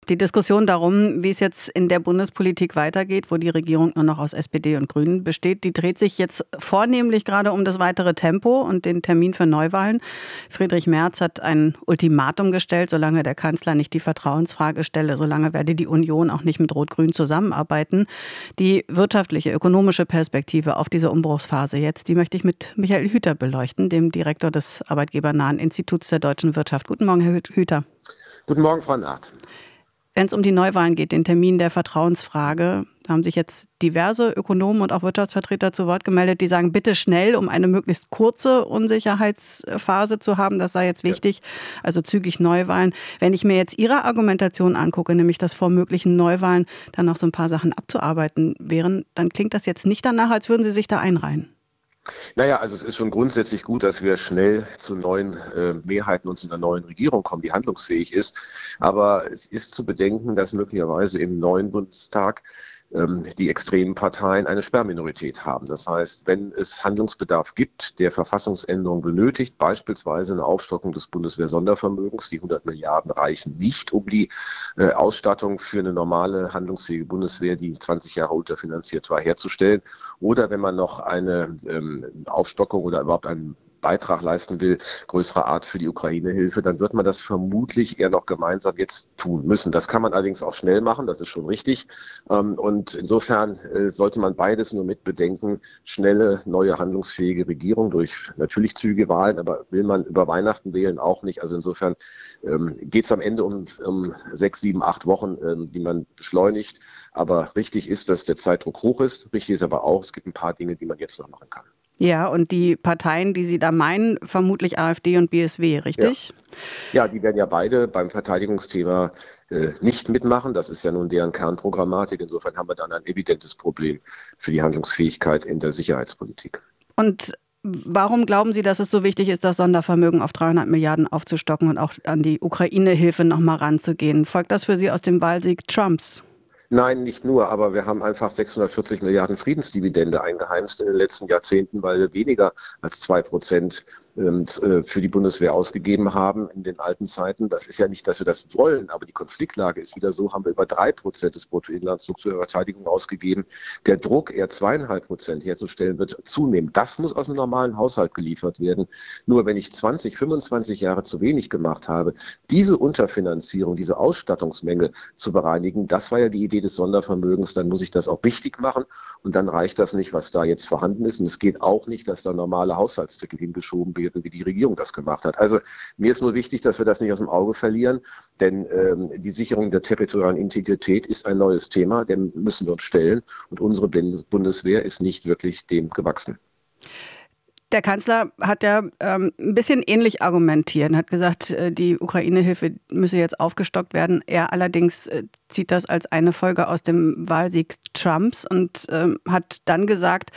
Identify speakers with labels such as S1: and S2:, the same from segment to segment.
S1: Die Diskussion darum, wie es jetzt in der Bundespolitik weitergeht, wo die Regierung nur noch aus SPD und Grünen besteht, die dreht sich jetzt vornehmlich gerade um das weitere Tempo und den Termin für Neuwahlen. Friedrich Merz hat ein Ultimatum gestellt, solange der Kanzler nicht die Vertrauensfrage stelle, solange werde die Union auch nicht mit Rot-Grün zusammenarbeiten. Die wirtschaftliche, ökonomische Perspektive auf diese Umbruchsphase jetzt, die möchte ich mit Michael Hüter beleuchten, dem Direktor des Arbeitgebernahen Instituts der deutschen Wirtschaft. Guten Morgen, Herr Hüter.
S2: Guten Morgen, Frau Naht.
S1: Wenn es um die Neuwahlen geht, den Termin der Vertrauensfrage, da haben sich jetzt diverse Ökonomen und auch Wirtschaftsvertreter zu Wort gemeldet, die sagen, bitte schnell, um eine möglichst kurze Unsicherheitsphase zu haben. Das sei jetzt wichtig, also zügig Neuwahlen. Wenn ich mir jetzt Ihre Argumentation angucke, nämlich dass vor möglichen Neuwahlen dann noch so ein paar Sachen abzuarbeiten wären, dann klingt das jetzt nicht danach, als würden Sie sich da einreihen.
S2: Naja, also es ist schon grundsätzlich gut, dass wir schnell zu neuen Mehrheiten und zu einer neuen Regierung kommen, die handlungsfähig ist. Aber es ist zu bedenken, dass möglicherweise im neuen Bundestag die extremen Parteien eine Sperrminorität haben. Das heißt, wenn es Handlungsbedarf gibt, der Verfassungsänderung benötigt, beispielsweise eine Aufstockung des Bundeswehr-Sondervermögens, die 100 Milliarden reichen nicht, um die Ausstattung für eine normale, handlungsfähige Bundeswehr, die 20 Jahre unterfinanziert war, herzustellen. Oder wenn man noch eine Aufstockung oder überhaupt einen Beitrag leisten will, größerer Art für die Ukraine-Hilfe, dann wird man das vermutlich eher noch gemeinsam jetzt tun müssen. Das kann man allerdings auch schnell machen, das ist schon richtig. Und insofern sollte man beides nur mit bedenken. Schnelle, neue, handlungsfähige Regierung durch natürlich zügige Wahlen, aber will man über Weihnachten wählen auch nicht. Also insofern geht es am Ende um 6, 7, 8 Wochen, die man beschleunigt. Aber richtig ist, dass der Zeitdruck hoch ist. Richtig ist aber auch, es gibt ein paar Dinge, die man jetzt noch machen kann.
S1: Ja, und die Parteien, die Sie da meinen, vermutlich AfD und BSW, richtig?
S2: Ja, die werden ja beide beim Verteidigungsthema nicht mitmachen. Das ist ja nun deren Kernprogrammatik. Insofern haben wir dann ein evidentes Problem für die Handlungsfähigkeit in der Sicherheitspolitik.
S1: Und warum glauben Sie, dass es so wichtig ist, das Sondervermögen auf 300 Milliarden aufzustocken und auch an die Ukraine-Hilfe nochmal ranzugehen? Folgt das für Sie aus dem Wahlsieg Trumps?
S2: Nein, nicht nur, aber wir haben einfach 640 Milliarden Friedensdividende eingeheimst in den letzten Jahrzehnten, weil wir weniger als 2% für die Bundeswehr ausgegeben haben in den alten Zeiten. Das ist ja nicht, dass wir das wollen, aber die Konfliktlage ist wieder so, haben wir über 3% des Bruttoinlandsprodukts für Verteidigung ausgegeben. Der Druck, eher 2,5% herzustellen, wird zunehmen. Das muss aus dem normalen Haushalt geliefert werden. Nur wenn ich 20, 25 Jahre zu wenig gemacht habe, diese Unterfinanzierung, diese Ausstattungsmenge zu bereinigen, das war ja die Idee des Sondervermögens, dann muss ich das auch richtig machen und dann reicht das nicht, was da jetzt vorhanden ist. Und es geht auch nicht, dass da normale Haushaltstitel hingeschoben werden, wie die Regierung das gemacht hat. Also mir ist nur wichtig, dass wir das nicht aus dem Auge verlieren, denn die Sicherung der territorialen Integrität ist ein neues Thema, dem müssen wir uns stellen und unsere Bundeswehr ist nicht wirklich dem gewachsen.
S1: Der Kanzler hat ja ein bisschen ähnlich argumentiert, hat gesagt, die Ukraine-Hilfe müsse jetzt aufgestockt werden. Er allerdings zieht das als eine Folge aus dem Wahlsieg Trumps und hat dann gesagt,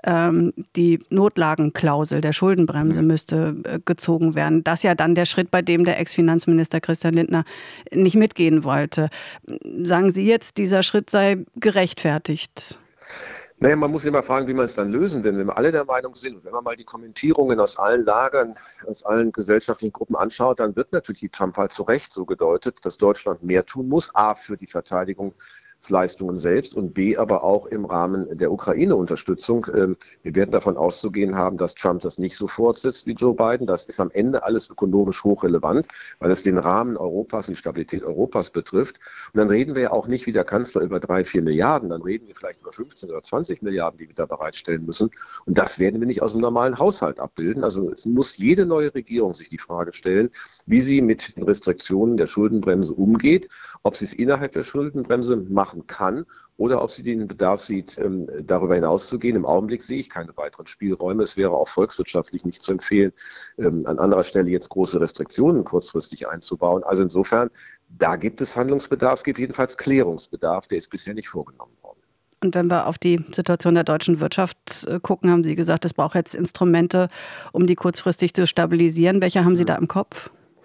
S1: die Notlagenklausel der Schuldenbremse müsste gezogen werden. Das ja dann der Schritt, bei dem der Ex-Finanzminister Christian Lindner nicht mitgehen wollte. Sagen Sie jetzt, dieser Schritt sei gerechtfertigt?
S2: Naja, man muss immer fragen, wie man es dann lösen will. Wenn wir alle der Meinung sind und wenn man mal die Kommentierungen aus allen Lagern, aus allen gesellschaftlichen Gruppen anschaut, dann wird natürlich die Trump-Wahl zu Recht so gedeutet, dass Deutschland mehr tun muss, a, für die Verteidigungsleistungen selbst und b, aber auch im Rahmen der Ukraine-Unterstützung. Wir werden davon auszugehen haben, dass Trump das nicht so fortsetzt wie Joe Biden. Das ist am Ende alles ökonomisch hochrelevant, weil es den Rahmen Europas und die Stabilität Europas betrifft. Und dann reden wir ja auch nicht wie der Kanzler über 3, 4 Milliarden, dann reden wir vielleicht über 15 oder 20 Milliarden, die wir da bereitstellen müssen. Und das werden wir nicht aus dem normalen Haushalt abbilden. Also es muss jede neue Regierung sich die Frage stellen, wie sie mit den Restriktionen der Schuldenbremse umgeht, ob sie es innerhalb der Schuldenbremse machen kann oder ob sie den Bedarf sieht, darüber hinaus zu gehen. Im Augenblick sehe ich keine weiteren Spielräume. Es wäre auch volkswirtschaftlich nicht zu empfehlen, an anderer Stelle jetzt große Restriktionen kurzfristig einzubauen. Also insofern, da gibt es Handlungsbedarf, es gibt jedenfalls Klärungsbedarf, der ist bisher nicht vorgenommen worden.
S1: Und wenn wir auf die Situation der deutschen Wirtschaft gucken, haben Sie gesagt, es braucht jetzt Instrumente, um die kurzfristig zu stabilisieren. Welche haben Sie da im Kopf?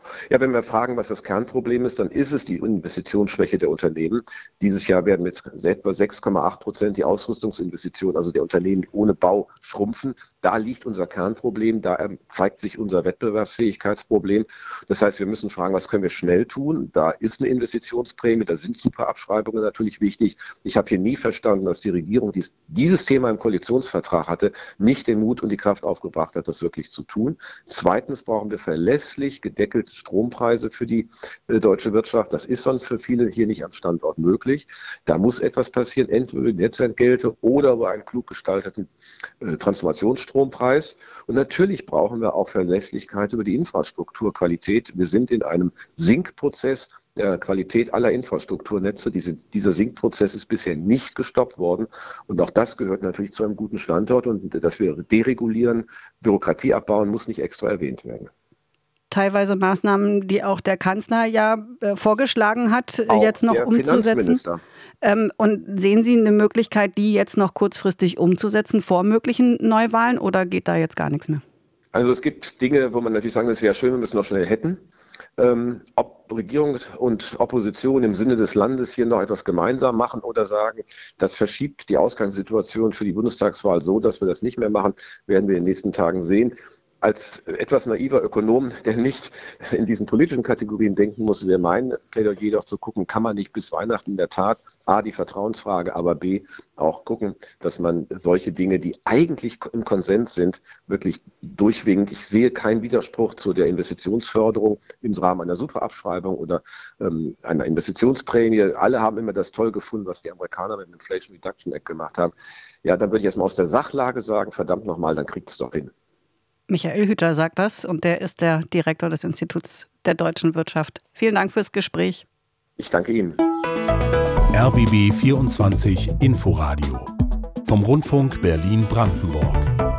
S2: Ja, wenn wir fragen, was das Kernproblem ist, dann ist es die Investitionsschwäche der Unternehmen. Dieses Jahr werden mit etwa 6,8% die Ausrüstungsinvestitionen, also der Unternehmen ohne Bau, schrumpfen. Da liegt unser Kernproblem, da zeigt sich unser Wettbewerbsfähigkeitsproblem. Das heißt, wir müssen fragen, was können wir schnell tun? Da ist eine Investitionsprämie, da sind Superabschreibungen natürlich wichtig. Ich habe hier nie verstanden, dass die Regierung dieses Thema im Koalitionsvertrag hatte, nicht den Mut und die Kraft aufgebracht hat, das wirklich zu tun. Zweitens brauchen wir verlässlich gedeckelte Strompreise für die deutsche Wirtschaft. Das ist sonst für viele hier nicht am Standort möglich. Da muss etwas passieren, entweder über Netzentgelte oder über einen klug gestalteten Transformationsstrompreis. Und natürlich brauchen wir auch Verlässlichkeit über die Infrastrukturqualität. Wir sind in einem Sinkprozess der Qualität aller Infrastrukturnetze. Dieser Sinkprozess ist bisher nicht gestoppt worden. Und auch das gehört natürlich zu einem guten Standort. Und dass wir deregulieren, Bürokratie abbauen, muss nicht extra erwähnt werden.
S1: Teilweise Maßnahmen, die auch der Kanzler vorgeschlagen hat, auch jetzt noch umzusetzen. Und sehen Sie eine Möglichkeit, die jetzt noch kurzfristig umzusetzen vor möglichen Neuwahlen, oder geht da jetzt gar nichts mehr?
S2: Also es gibt Dinge, wo man natürlich sagen, es wäre schön, wenn wir es noch schnell hätten. Ob Regierung und Opposition im Sinne des Landes hier noch etwas gemeinsam machen oder sagen, das verschiebt die Ausgangssituation für die Bundestagswahl so, dass wir das nicht mehr machen, werden wir in den nächsten Tagen sehen. Als etwas naiver Ökonom, der nicht in diesen politischen Kategorien denken muss, wäre mein Plädoyer doch zu gucken, kann man nicht bis Weihnachten in der Tat A, die Vertrauensfrage, aber B, auch gucken, dass man solche Dinge, die eigentlich im Konsens sind, wirklich durchwinkt. Ich sehe keinen Widerspruch zu der Investitionsförderung im Rahmen einer Superabschreibung oder einer Investitionsprämie. Alle haben immer das toll gefunden, was die Amerikaner mit dem Inflation Reduction Act gemacht haben. Ja, dann würde ich erstmal aus der Sachlage sagen, verdammt nochmal, dann kriegt es doch hin.
S1: Michael Hüter sagt das und der ist der Direktor des Instituts der deutschen Wirtschaft. Vielen Dank fürs Gespräch.
S2: Ich danke Ihnen.
S3: RBB 24 Inforadio vom Rundfunk Berlin-Brandenburg.